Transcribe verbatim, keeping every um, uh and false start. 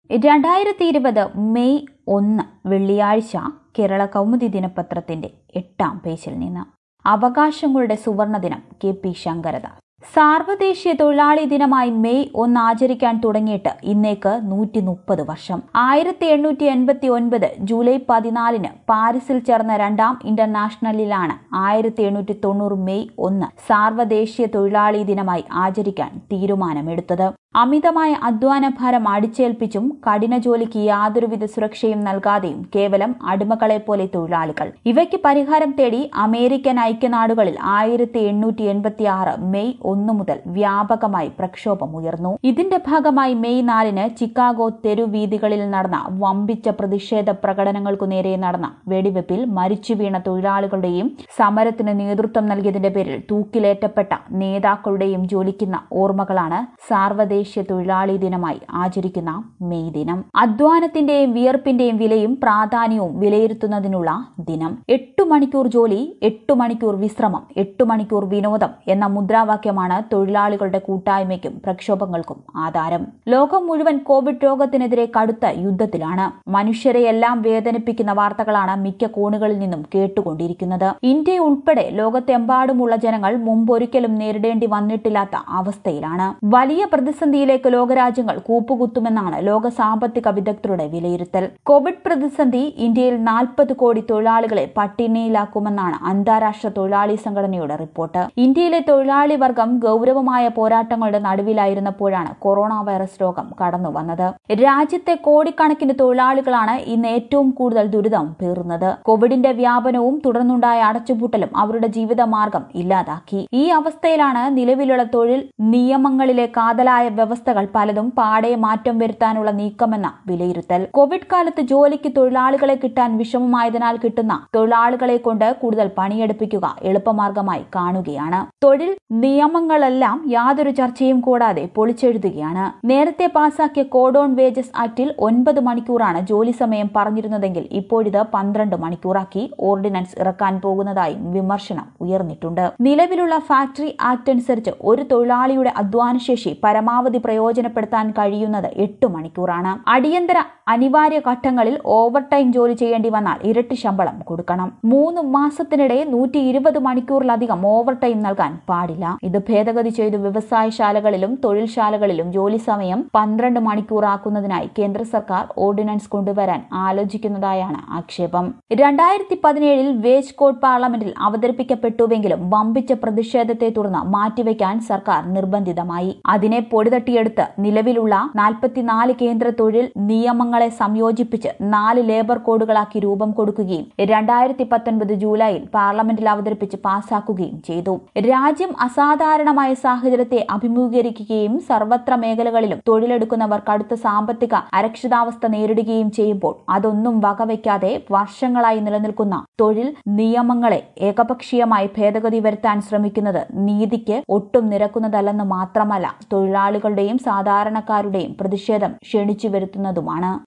രണ്ടായിരത്തി ഇരുപത് മെയ് ഒന്ന് വെള്ളിയാഴ്ച കേരള കൗമുദി ദിനപത്രത്തിന്റെ എട്ടാം പേജിൽ നിന്ന് അവകാശങ്ങളുടെ സുവർണദിനം കെ പി ശങ്കരദാസ്. സാർവദേശീയ തൊഴിലാളി ദിനമായി മെയ് ഒന്ന് ആചരിക്കാൻ തുടങ്ങിയിട്ട് ഇന്നേക്ക് നൂറ്റി മുപ്പത് വർഷം. ആയിരത്തി എണ്ണൂറ്റി എൺപത്തി ഒൻപത് ജൂലൈ പതിനാലിന് പാരീസിൽ ചേർന്ന രണ്ടാം ഇന്റർനാഷണലിലാണ് ആയിരത്തി എണ്ണൂറ്റി തൊണ്ണൂറ് മെയ് ഒന്ന് സാർവദേശീയ തൊഴിലാളി ദിനമായി ആചരിക്കാൻ തീരുമാനമെടുത്തത്. അമിതമായ അധ്വാനഭാരം അടിച്ചേൽപ്പിച്ചും കഠിന ജോലിക്ക് യാതൊരുവിധ സുരക്ഷയും നൽകാതെയും കേവലം അടിമകളെപ്പോലെ തൊഴിലാളികൾ. ഇവയ്ക്ക് പരിഹാരം തേടി അമേരിക്കൻ ഐക്യനാടുകളിൽ ആയിരത്തി എണ്ണൂറ്റി എൺപത്തി ആറ് മെയ് ഒന്ന് മുതൽ വ്യാപകമായി പ്രക്ഷോഭമുയർന്നു. ഇതിന്റെ ഭാഗമായി മെയ് നാലിന് ചിക്കാഗോ തെരുവീഥികളിൽ നടന്ന വമ്പിച്ച പ്രതിഷേധ പ്രകടനങ്ങൾക്കു നേരെ നടന്ന വെടിവെപ്പിൽ മരിച്ചുവീണ തൊഴിലാളികളുടെയും സമരത്തിന് നേതൃത്വം നൽകിയതിന്റെ പേരിൽ തൂക്കിലേറ്റപ്പെട്ട നേതാക്കളുടെയും ജ്വലിക്കുന്ന ഓർമ്മകളാണ് സാർവദേശീയ ദേശീയ തൊഴിലാളി ദിനമായി ആചരിക്കുന്ന മെയ് ദിനം. അധ്വാനത്തിന്റെയും വിയർപ്പിന്റെയും വിലയും പ്രാധാന്യവും വിലയിരുത്തുന്നതിനുള്ള ദിനം. എട്ടു മണിക്കൂർ ജോലി, എട്ടു മണിക്കൂർ വിശ്രമം, എട്ടു മണിക്കൂർ വിനോദം എന്ന മുദ്രാവാക്യമാണ് തൊഴിലാളികളുടെ കൂട്ടായ്മയ്ക്കും പ്രക്ഷോഭങ്ങൾക്കും ആധാരം. ലോകം മുഴുവൻ കോവിഡ് രോഗത്തിനെതിരെ കടുത്ത യുദ്ധത്തിലാണ്. മനുഷ്യരെയെല്ലാം വേദനിപ്പിക്കുന്ന വാർത്തകളാണ് മിക്ക കോണുകളിൽ നിന്നും കേട്ടുകൊണ്ടിരിക്കുന്നത്. ഇന്ത്യ ഉൾപ്പെടെ ലോകത്തെമ്പാടുമുള്ള ജനങ്ങൾ മുമ്പൊരിക്കലും നേരിടേണ്ടി വന്നിട്ടില്ലാത്ത അവസ്ഥയിലാണ്. വലിയ പ്രതിസന്ധി ിലേക്ക് ലോകരാജ്യങ്ങൾ കൂപ്പുകുത്തുമെന്നാണ് ലോക സാമ്പത്തിക വിദഗ്ധരുടെ വിലയിരുത്തൽ. കോവിഡ് പ്രതിസന്ധി ഇന്ത്യയിൽ നാൽപ്പത് കോടി തൊഴിലാളികളെ പട്ടിണിയിലാക്കുമെന്നാണ് അന്താരാഷ്ട്ര തൊഴിലാളി സംഘടനയുടെ റിപ്പോർട്ട്. ഇന്ത്യയിലെ തൊഴിലാളി വർഗം ഗൌരവമായ പോരാട്ടങ്ങളുടെ നടുവിലായിരുന്നപ്പോഴാണ് കൊറോണ വൈറസ് രോഗം കടന്നു വന്നത്. രാജ്യത്തെ കോടിക്കണക്കിന് തൊഴിലാളികളാണ് ഇന്ന് ഏറ്റവും കൂടുതൽ ദുരിതം പേറുന്നത്. കോവിഡിന്റെ വ്യാപനവും തുടർന്നുണ്ടായ അടച്ചുപൂട്ടലും അവരുടെ ജീവിതമാർഗം ഇല്ലാതാക്കി. ഈ അവസ്ഥയിലാണ് നിലവിലുള്ള തൊഴിൽ നിയമങ്ങളിലെ കാതലായ വ്യവസ്ഥകൾ പലതും പാടെ മാറ്റം വരുത്താനുള്ള നീക്കമെന്ന വിലയിരുത്തൽ. കോവിഡ് കാലത്ത് ജോലിക്ക് തൊഴിലാളികളെ കിട്ടാൻ വിഷമമായതിനാൽ കിട്ടുന്ന തൊഴിലാളികളെ കൊണ്ട് കൂടുതൽ പണിയെടുപ്പിക്കുക എളുപ്പമാർഗമായി കാണുകയാണ്. തൊഴിൽ നിയമങ്ങളെല്ലാം യാതൊരു ചർച്ചയും കൂടാതെ പൊളിച്ചെഴുതുകയാണ്. നേരത്തെ പാസാക്കിയ കോഡ് ഓൺ വേജസ് ആക്ടിൽ ഒൻപത് മണിക്കൂറാണ് ജോലി സമയം പറഞ്ഞിരുന്നതെങ്കിൽ ഇപ്പോഴിത് പന്ത്രണ്ട് മണിക്കൂറാക്കി ഓർഡിനൻസ് ഇറക്കാൻ പോകുന്നതായും വിമർശനം ഉയർന്നിട്ടുണ്ട്. നിലവിലുള്ള ഫാക്ടറി ആക്ട് അനുസരിച്ച് ഒരു തൊഴിലാളിയുടെ അധ്വാനശേഷി പരമാവധി പ്രയോജനപ്പെടുത്താൻ കഴിയുന്നത് എട്ട് മണിക്കൂറാണ്. അടിയന്തര അനിവാര്യ ഘട്ടങ്ങളിൽ ഓവർ ടൈം ജോലി ചെയ്യേണ്ടി വന്നാൽ ഇരട്ടി ശമ്പളം കൊടുക്കണം. മൂന്ന് മാസത്തിനിടെ നൂറ്റി ഇരുപത് മണിക്കൂറിലധികം ഓവർ ടൈം നൽകാൻ പാടില്ല. ഇത് ഭേദഗതി ചെയ്തു വ്യവസായശാലകളിലും തൊഴിൽശാലകളിലും ജോലി സമയം പന്ത്രണ്ട് മണിക്കൂറാക്കുന്നതിനായി കേന്ദ്ര സർക്കാർ ഓർഡിനൻസ് കൊണ്ടുവരാൻ ആലോചിക്കുന്നതായാണ് ആക്ഷേപം. രണ്ടായിരത്തി പതിനേഴിൽ വേജ് കോഡ് പാർലമെന്റിൽ അവതരിപ്പിക്കപ്പെട്ടുവെങ്കിലും വമ്പിച്ച പ്രതിഷേധത്തെ തുടർന്ന് മാറ്റിവെക്കാൻ സർക്കാർ നിർബന്ധിതമായി. അതിനെ പൊടിതട്ടിയെടുത്ത് നിലവിലുള്ള നാൽപ്പത്തിനാല് കേന്ദ്ര തൊഴിൽ നിയമങ്ങളെ സംയോജിപ്പിച്ച് നാല് ലേബർ കോഡുകളാക്കി രൂപം കൊടുക്കുകയും രണ്ടായിരത്തി പത്തൊൻപത് ജൂലൈയിൽ പാർലമെന്റിൽ അവതരിപ്പിച്ച് പാസാക്കുകയും ചെയ്തു. രാജ്യം അസാധാരണമായ സാഹചര്യത്തെ അഭിമുഖീകരിക്കുകയും സർവത്ര മേഖലകളിലും തൊഴിലെടുക്കുന്നവർ കടുത്ത സാമ്പത്തിക അരക്ഷിതാവസ്ഥ നേരിടുകയും ചെയ്യുമ്പോൾ അതൊന്നും വകവയ്ക്കാതെ വർഷങ്ങളായി നിലനിൽക്കുന്ന തൊഴിൽ നിയമങ്ങളെ ഏകപക്ഷീയമായി ഭേദഗതി വരുത്താൻ ശ്രമിക്കുന്നത് നീതിക്ക് ഒട്ടും നിരക്കുന്നതല്ലെന്ന് മാത്രമല്ല തൊഴിലാളികളുടെയും സാധാരണക്കാരുടെയും പ്രതിഷേധം ക്ഷണിച്ചു വരുത്തുന്നതുമാണ്.